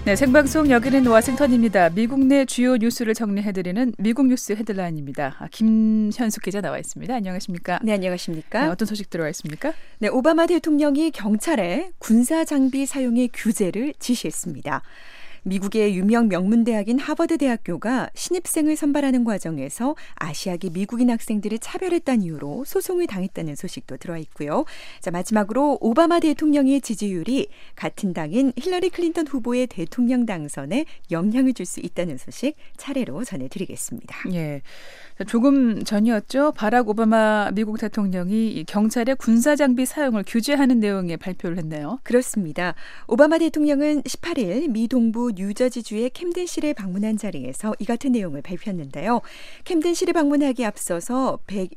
네, 생방송 여기는 워싱턴입니다. 미국 내 주요 뉴스를 정리해드리는 미국 뉴스 헤드라인입니다. 김현숙 기자 나와 있습니다. 안녕하십니까? 네, 안녕하십니까? 네, 어떤 소식 들어와 있습니까? 네, 오바마 대통령이 경찰에 군사 장비 사용의 규제를 지시했습니다. 미국의 유명 명문대학인 하버드 대학교가 신입생을 선발하는 과정에서 아시아계 미국인 학생들을 차별했다는 이유로 소송을 당했다는 소식도 들어와 있고요. 자, 마지막으로 오바마 대통령의 지지율이 같은 당인 힐러리 클린턴 후보의 대통령 당선에 영향을 줄 수 있다는 소식 차례로 전해드리겠습니다. 예, 조금 전이었죠. 바락 오바마 미국 대통령이 경찰의 군사 장비 사용을 규제하는 내용의 발표를 했네요. 그렇습니다. 오바마 대통령은 18일 미 동부 뉴저지주의 캠든시를 방문한 자리에서 이 같은 내용을 발표했는데요. 캠든시를 방문하기에 앞서서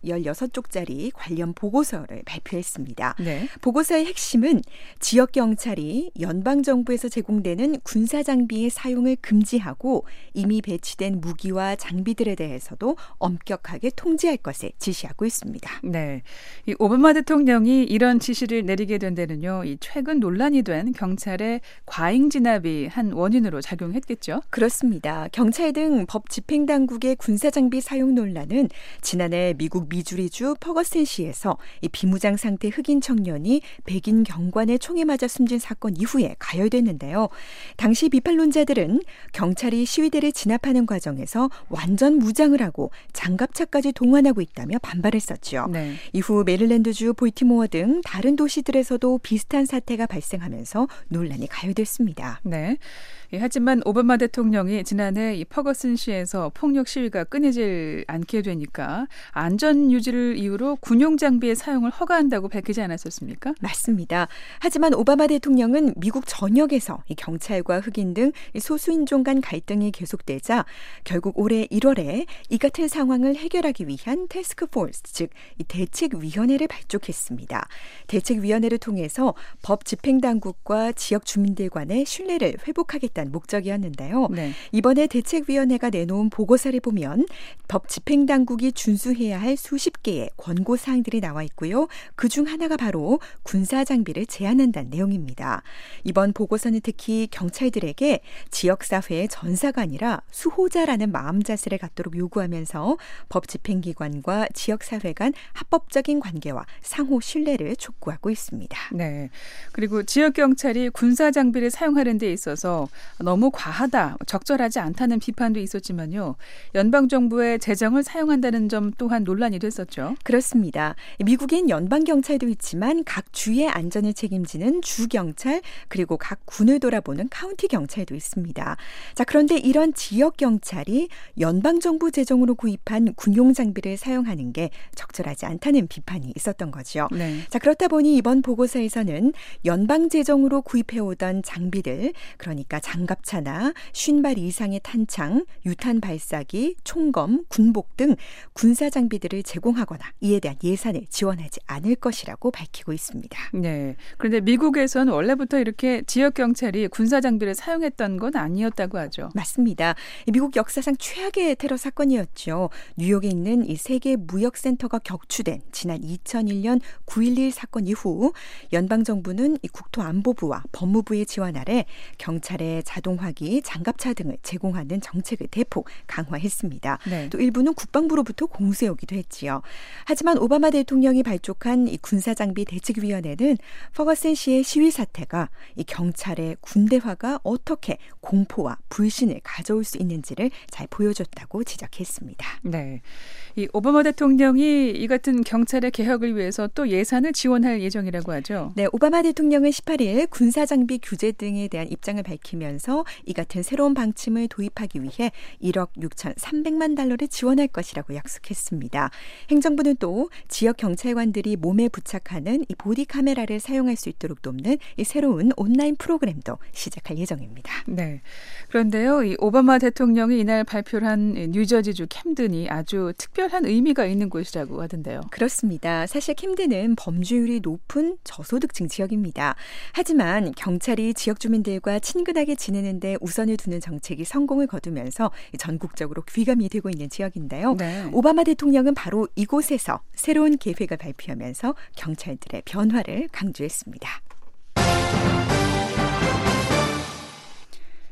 116쪽짜리 관련 보고서를 발표했습니다. 네. 보고서의 핵심은 지역 경찰이 연방정부에서 제공되는 군사 장비의 사용을 금지하고 이미 배치된 무기와 장비들에 대해서도 엄격하게 통제할 것을 지시하고 있습니다. 네, 이 오바마 대통령이 이런 지시를 내리게 된 데는요, 이 최근 논란이 된 경찰의 과잉 진압이 한 원인으로 작용했겠죠. 그렇습니다. 경찰 등 법 집행 당국의 군사 장비 사용 논란은 지난해 미국 미주리주 퍼거슨시에서 이 비무장 상태 흑인 청년이 백인 경관의 총에 맞아 숨진 사건 이후에 가열됐는데요. 당시 비판론자들은 경찰이 시위대를 진압하는 과정에서 완전 무장을 하고 장갑차까지 동원하고 있다며 반발했었죠. 네. 이후 메릴랜드주 볼티모어 등 다른 도시들에서도 비슷한 사태가 발생하면서 논란이 가열됐습니다. 네. 예, 하지만 오바마 대통령이 지난해 이 퍼거슨시에서 폭력 시위가 끊이질 않게 되니까 안전 유지를 이유로 군용 장비의 사용을 허가한다고 밝히지 않았었습니까? 맞습니다. 하지만 오바마 대통령은 미국 전역에서 이 경찰과 흑인 등 소수인종 간 갈등이 계속되자 결국 올해 1월에 이 같은 상황을 해결하기 위한 태스크포스, 즉 이 대책위원회를 발족했습니다. 대책위원회를 통해서 법 집행당국과 지역 주민들 간의 신뢰를 회복하겠다는 목적이었는데요. 네. 이번에 대책위원회가 내놓은 보고서를 보면 법 집행당국이 준수해야 할 수십 개의 권고사항들이 나와 있고요. 그중 하나가 바로 군사 장비를 제한한다는 내용입니다. 이번 보고서는 특히 경찰들에게 지역사회의 전사가 아니라 수호자라는 마음 자세를 갖도록 요구하면서 법 집행기관과 지역사회 간 합법적인 관계와 상호 신뢰를 촉구하고 있습니다. 네. 그리고 지역 경찰이 군사 장비를 사용하는 데 있어서 너무 과하다, 적절하지 않다는 비판도 있었지만요. 연방 정부의 재정을 사용한다는 점 또한 논란이 됐었죠. 그렇습니다. 미국엔 연방 경찰도 있지만 각 주의 안전을 책임지는 주 경찰 그리고 각 군을 돌아보는 카운티 경찰도 있습니다. 자, 그런데 이런 지역 경찰이 연방 정부 재정으로 구입한 군용 장비를 사용하는 게 적절하지 않다는 비판이 있었던 거죠. 네. 자, 그렇다 보니 이번 보고서에서는 연방 재정으로 구입해오던 장비들, 그러니까 장갑차나 50발 이상의 탄창, 유탄 발사기, 총검, 군복 등 군사 장비들을 제공하거나 이에 대한 예산을 지원하지 않을 것이라고 밝히고 있습니다. 네. 그런데 미국에서는 원래부터 이렇게 지역 경찰이 군사 장비를 사용했던 건 아니었다고 하죠. 맞습니다. 미국 역사상 최악의 테러 사건이었죠. 뉴욕에 있는 이 세계 무역센터가 격추된 지난 2001년 9.11 사건 이후 연방정부는 이 국토안보부와 법무부의 지원 아래 경찰의 자동화기, 장갑차 등을 제공하는 정책을 대폭 강화했습니다. 네. 또 일부는 국방부로부터 공세오기도 했지요. 하지만 오바마 대통령이 발족한 이 군사장비 대책위원회는 퍼거슨시의 시위 사태가 이 경찰의 군대화가 어떻게 공포와 불신을 가져올 수 있는지를 잘 보여줬다고 지적했습니다. 네. 이 오바마 대통령이 이 같은 경찰의 개혁을 위해서 또 예산을 지원할 예정이라고 하죠. 네, 오바마 대통령은 18일 군사장비 규제 등에 대한 입장을 밝히면서 이 같은 새로운 방침을 도입하기 위해 1억 6,300만 달러를 지원할 것이라고 약속했습니다. 행정부는 또 지역 경찰관들이 몸에 부착하는 이 보디 카메라를 사용할 수 있도록 돕는 이 새로운 온라인 프로그램도 시작할 예정입니다. 네. 그런데요, 이 오바마 대통령이 이날 발표를 한 뉴저지주 캠든이 아주 특별한 의미가 있는 곳이라고 하던데요. 그렇습니다. 사실 캠든은 범죄율이 높은 저소득층 지역입니다. 하지만 경찰이 지역 주민들과 친근하게 지내는데 우선을 두는 정책이 성공을 거두면서 전국적으로 귀감이 되고 있는 지역인데요. 네. 오바마 대통령은 바로 이곳에서 새로운 계획을 발표하면서 경찰들의 변화를 강조했습니다.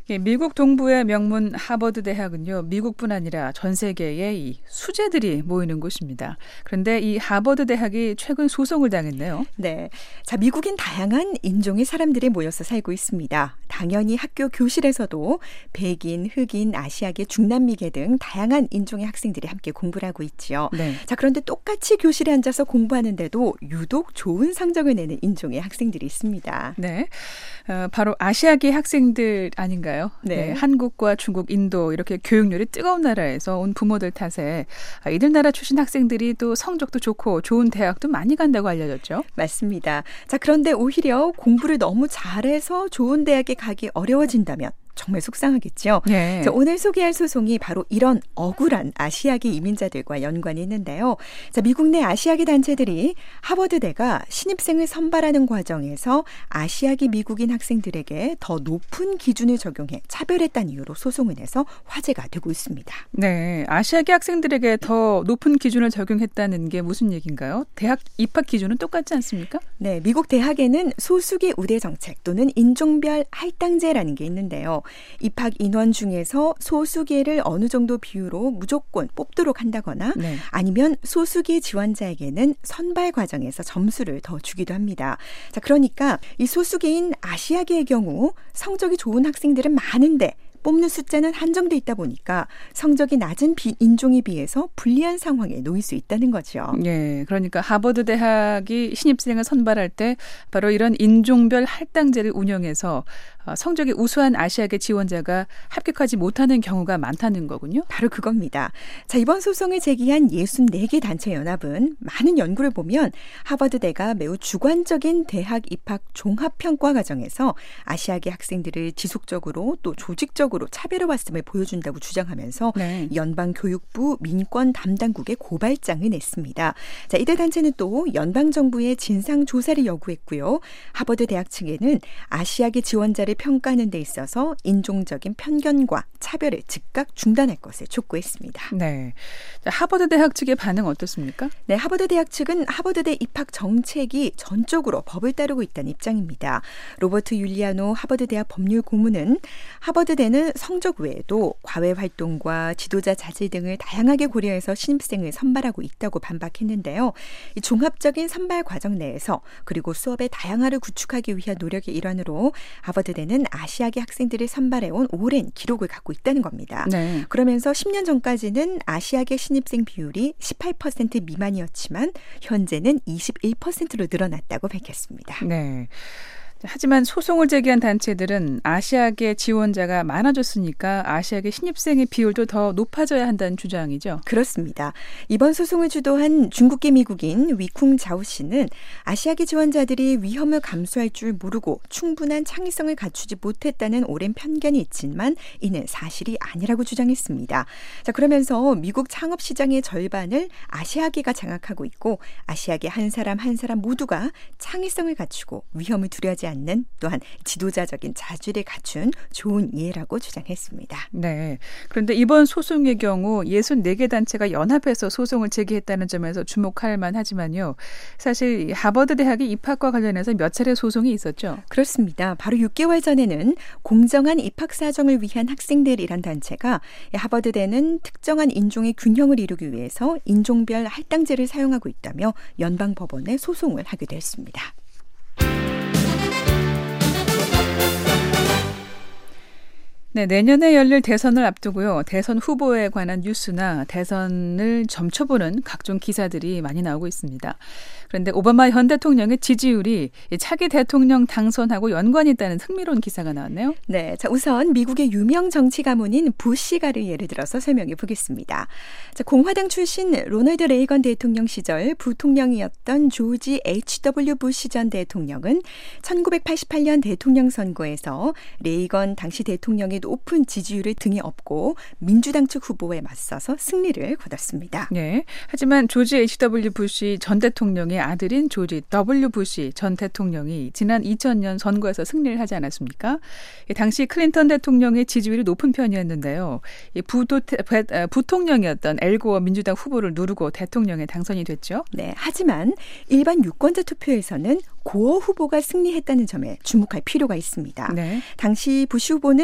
미국 동부의 명문 하버드 대학은요, 미국뿐 아니라 전 세계의 이 수재들이 모이는 곳입니다. 그런데 이 하버드 대학이 최근 소송을 당했네요. 네, 자 미국인 다양한 인종의 사람들이 모여서 살고 있습니다. 당연히 학교 교실에서도 백인, 흑인, 아시아계, 중남미계 등 다양한 인종의 학생들이 함께 공부를 하고 있지요. 네. 자 그런데 똑같이 교실에 앉아서 공부하는데도 유독 좋은 성적을 내는 인종의 학생들이 있습니다. 네, 바로 아시아계 학생들 아닌가요? 네, 한국과 중국, 인도 이렇게 교육열이 뜨거운 나라에서 온 부모들 탓에 이들 나라 출신 학생들이 또 성적도 좋고 좋은 대학도 많이 간다고 알려졌죠. 맞습니다. 자, 그런데 오히려 공부를 너무 잘해서 좋은 대학에 가기 어려워진다면 정말 속상하겠죠. 네. 자, 오늘 소개할 소송이 바로 이런 억울한 아시아계 이민자들과 연관이 있는데요. 자, 미국 내 아시아계 단체들이 하버드대가 신입생을 선발하는 과정에서 아시아계 미국인 학생들에게 더 높은 기준을 적용해 차별했다는 이유로 소송을 내서 화제가 되고 있습니다. 네, 아시아계 학생들에게 더 높은 기준을 적용했다는 게 무슨 얘기인가요? 대학 입학 기준은 똑같지 않습니까? 네, 미국 대학에는 소수계 우대 정책 또는 인종별 할당제라는 게 있는데요. 입학 인원 중에서 소수계를 어느 정도 비율로 무조건 뽑도록 한다거나 네. 아니면 소수계 지원자에게는 선발 과정에서 점수를 더 주기도 합니다. 자, 그러니까 이 소수계인 아시아계의 경우 성적이 좋은 학생들은 많은데 뽑는 숫자는 한정돼 있다 보니까 성적이 낮은 인종에 비해서 불리한 상황에 놓일 수 있다는 거죠. 네, 그러니까 하버드 대학이 신입생을 선발할 때 바로 이런 인종별 할당제를 운영해서 성적이 우수한 아시아계 지원자가 합격하지 못하는 경우가 많다는 거군요. 바로 그겁니다. 자, 이번 소송을 제기한 64개 단체 연합은 많은 연구를 보면 하버드대가 매우 주관적인 대학 입학 종합평가 과정에서 아시아계 학생들을 지속적으로 또 조직적으로 차별해왔음을 보여준다고 주장하면서 네. 연방교육부 민권 담당국에 고발장을 냈습니다. 자, 이들 단체는 또 연방정부의 진상조사를 요구했고요. 하버드 대학 측에는 아시아계 지원자를 평가하는 데 있어서 인종적인 편견과 차별을 즉각 중단할 것을 촉구했습니다. 네, 자, 하버드 대학 측의 반응 어떻습니까? 네, 하버드 대학 측은 하버드대 입학 정책이 전적으로 법을 따르고 있다는 입장입니다. 로버트 율리아노 하버드 대학 법률 고문은 하버드대는 성적 외에도 과외 활동과 지도자 자질 등을 다양하게 고려해서 신입생을 선발하고 있다고 반박했는데요. 이 종합적인 선발 과정 내에서 그리고 수업의 다양화를 구축하기 위한 노력의 일환으로 하버드대는 아시아계 학생들을 선발해온 오랜 기록을 갖고 있다는 겁니다. 네. 그러면서 10년 전까지는 아시아계 신입생 비율이 18% 미만이었지만 현재는 21%로 늘어났다고 밝혔습니다. 네. 하지만 소송을 제기한 단체들은 아시아계 지원자가 많아졌으니까 아시아계 신입생의 비율도 더 높아져야 한다는 주장이죠. 그렇습니다. 이번 소송을 주도한 중국계 미국인 위쿵 자오 씨는 아시아계 지원자들이 위험을 감수할 줄 모르고 충분한 창의성을 갖추지 못했다는 오랜 편견이 있지만 이는 사실이 아니라고 주장했습니다. 자, 그러면서 미국 창업 시장의 절반을 아시아계가 장악하고 있고 아시아계 한 사람 한 사람 모두가 창의성을 갖추고 위험을 두려워하지 않는 또한 지도자적인 자질을 갖춘 좋은 예라고 주장했습니다. 네. 그런데 이번 소송의 경우 64개 단체가 연합해서 소송을 제기했다는 점에서 주목할 만하지만요. 사실 하버드 대학의 입학과 관련해서 몇 차례 소송이 있었죠. 그렇습니다. 바로 6개월 전에는 공정한 입학 사정을 위한 학생들이란 단체가 하버드대는 특정한 인종의 균형을 이루기 위해서 인종별 할당제를 사용하고 있다며 연방법원에 소송을 하기도 했습니다. 네, 내년에 열릴 대선을 앞두고요. 대선 후보에 관한 뉴스나 대선을 점쳐보는 각종 기사들이 많이 나오고 있습니다. 그런데 오바마 현 대통령의 지지율이 차기 대통령 당선하고 연관이 있다는 흥미로운 기사가 나왔네요. 네, 자 우선 미국의 유명 정치 가문인 부시가를 예를 들어서 설명해 보겠습니다. 자, 공화당 출신 로널드 레이건 대통령 시절 부통령이었던 조지 H.W. 부시 전 대통령은 1988년 대통령 선거에서 레이건 당시 대통령의 높은 지지율을 등에 업고 민주당 측 후보에 맞서서 승리를 거뒀습니다. 네, 하지만 조지 H.W. 부시 전 대통령의 아들인 조지 W. 부시 전 대통령이 지난 2000년 선거에서 승리를 하지 않았습니까? 당시 클린턴 대통령의 지지율이 높은 편이었는데요. 부통령이었던 엘 고어 민주당 후보를 누르고 대통령에 당선이 됐죠. 네, 하지만 일반 유권자 투표에서는 고어 후보가 승리했다는 점에 주목할 필요가 있습니다. 네. 당시 부시 후보는 일반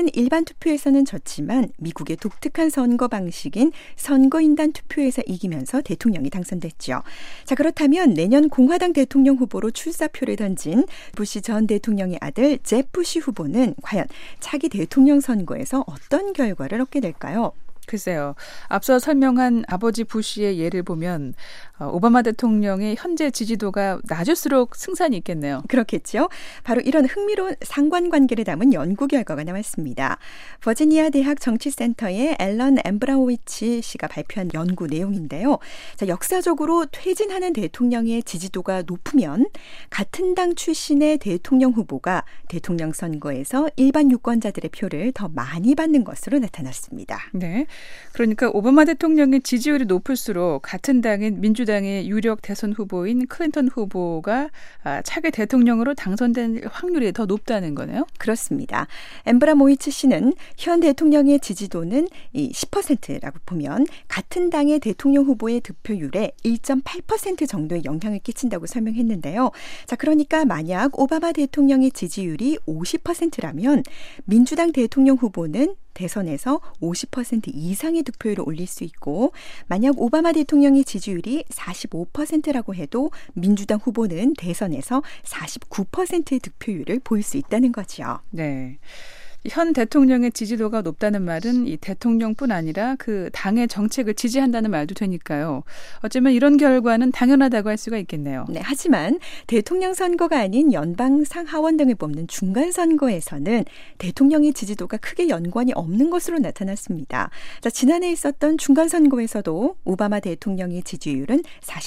선거인단 투표에서는 졌지만 미국의 독특한 선거 방식인 선거인단 투표에서 이기면서 대통령이 당선됐죠. 자, 그렇다면 내년 공화당 대통령 후보로 출사표를 던진 부시 전 대통령의 아들 잽 부시 후보는 과연 차기 대통령 선거에서 어떤 결과를 얻게 될까요? 글쎄요. 앞서 설명한 아버지 부시의 예를 보면 오바마 대통령의 현재 지지도가 낮을수록 승산이 있겠네요. 그렇겠죠. 바로 이런 흥미로운 상관관계를 담은 연구 결과가 나왔습니다. 버지니아 대학 정치센터의 앨런 엠브라오위치 씨가 발표한 연구 내용인데요. 자, 역사적으로 퇴진하는 대통령의 지지도가 높으면 같은 당 출신의 대통령 후보가 대통령 선거에서 일반 유권자들의 표를 더 많이 받는 것으로 나타났습니다. 네. 그러니까 오바마 대통령의 지지율이 높을수록 같은 당인 민주당의 유력 대선 후보인 클린턴 후보가 차기 대통령으로 당선될 확률이 더 높다는 거네요. 그렇습니다. 엠브라모이츠 씨는 현 대통령의 지지도는 10%라고 보면 같은 당의 대통령 후보의 득표율에 1.8% 정도의 영향을 끼친다고 설명했는데요. 자, 그러니까 만약 오바마 대통령의 지지율이 50%라면 민주당 대통령 후보는 대선에서 50% 이상의 득표율을 올릴 수 있고 만약 오바마 대통령의 지지율이 45%라고 해도 민주당 후보는 대선에서 49%의 득표율을 보일 수 있다는 거죠. 네. 현 대통령의 지지도가 높다는 말은 이 대통령뿐 아니라 그 당의 정책을 지지한다는 말도 되니까요. 어쩌면 이런 결과는 당연하다고 할 수가 있겠네요. 네, 하지만 대통령 선거가 아닌 연방 상하원 등을 뽑는 중간 선거에서는 대통령의 지지도가 크게 연관이 없는 것으로 나타났습니다. 자, 지난해 있었던 중간 선거에서도 오바마 대통령의 지지율은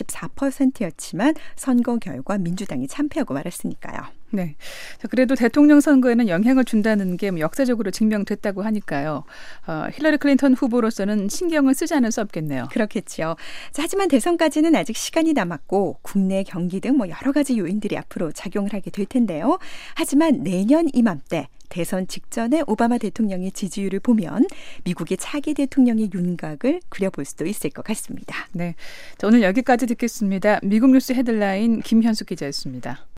44%였지만 선거 결과 민주당이 참패하고 말았으니까요. 네. 자, 그래도 대통령 선거에는 영향을 준다는 게 역사적으로 증명됐다고 하니까요. 힐러리 클린턴 후보로서는 신경을 쓰지 않을 수 없겠네요. 그렇겠죠. 자, 하지만 대선까지는 아직 시간이 남았고 국내 경기 등 여러 가지 요인들이 앞으로 작용을 하게 될 텐데요. 하지만 내년 이맘때 대선 직전에 오바마 대통령의 지지율을 보면 미국의 차기 대통령의 윤곽을 그려볼 수도 있을 것 같습니다. 네. 자, 오늘 여기까지 듣겠습니다. 미국 뉴스 헤드라인 김현숙 기자였습니다.